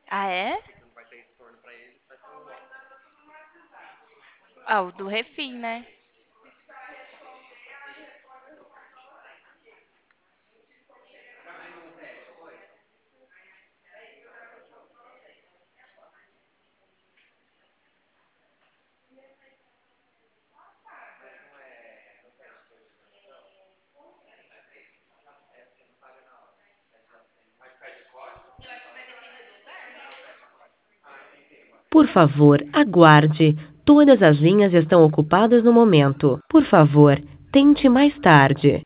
Ah, é? Ah, o do refim, né? Por favor, aguarde. Todas as linhas estão ocupadas no momento. Por favor, tente mais tarde.